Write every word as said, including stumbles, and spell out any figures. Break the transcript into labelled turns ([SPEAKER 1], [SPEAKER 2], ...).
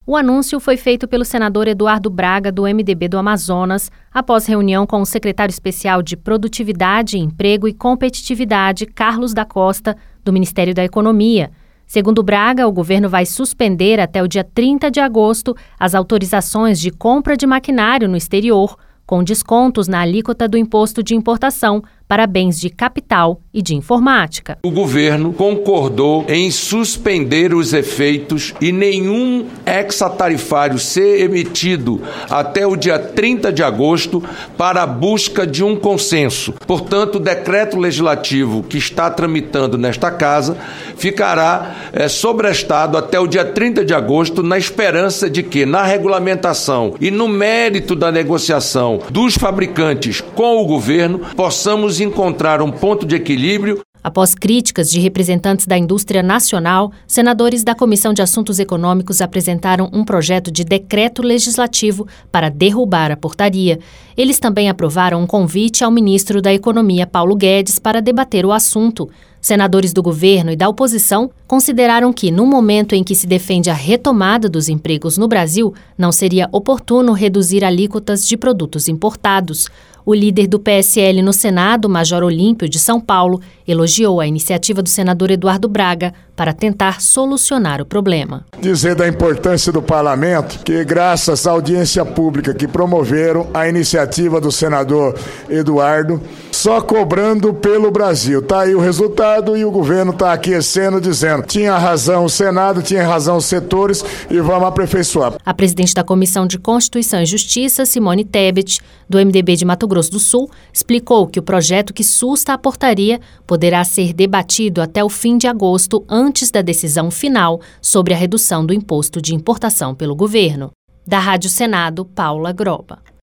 [SPEAKER 1] O anúncio foi feito pelo senador Eduardo Braga, do M D B do Amazonas, após reunião com o secretário especial de Produtividade, Emprego e Competitividade, Carlos da Costa, do Ministério da Economia. Segundo Braga, o governo vai suspender até o dia trinta de agosto as autorizações de compra de maquinário no exterior, com descontos na alíquota do imposto de importação para bens de capital e de informática.
[SPEAKER 2] O governo concordou em suspender os efeitos e nenhum ex-tarifário ser emitido até o dia trinta de agosto para a busca de um consenso. Portanto, o decreto legislativo que está tramitando nesta casa ficará é, sobrestado até o dia trinta de agosto, na esperança de que, na regulamentação e no mérito da negociação dos fabricantes com o governo, possamos encontrar um ponto de equilíbrio.
[SPEAKER 1] Após críticas de representantes da indústria nacional, senadores da Comissão de Assuntos Econômicos apresentaram um projeto de decreto legislativo para derrubar a portaria. Eles também aprovaram um convite ao ministro da Economia, Paulo Guedes, para debater o assunto. Senadores do governo e da oposição consideraram que, no momento em que se defende a retomada dos empregos no Brasil, não seria oportuno reduzir alíquotas de produtos importados. O líder do P S L no Senado, Major Olímpio de São Paulo, elogiou a iniciativa do senador Eduardo Braga para tentar solucionar o problema.
[SPEAKER 3] Dizer da importância do parlamento que, graças à audiência pública que promoveram a iniciativa do senador Eduardo, só cobrando pelo Brasil. Está aí o resultado e o governo está aquecendo, dizendo tinha razão o Senado, tinha razão os setores e vamos aperfeiçoar.
[SPEAKER 1] A presidente da Comissão de Constituição e Justiça, Simone Tebet, do M D B de Mato Grosso do Sul, explicou que o projeto que susta a portaria poderá ser debatido até o fim de agosto, antes da decisão final sobre a redução do imposto de importação pelo governo. Da Rádio Senado, Paula Groba.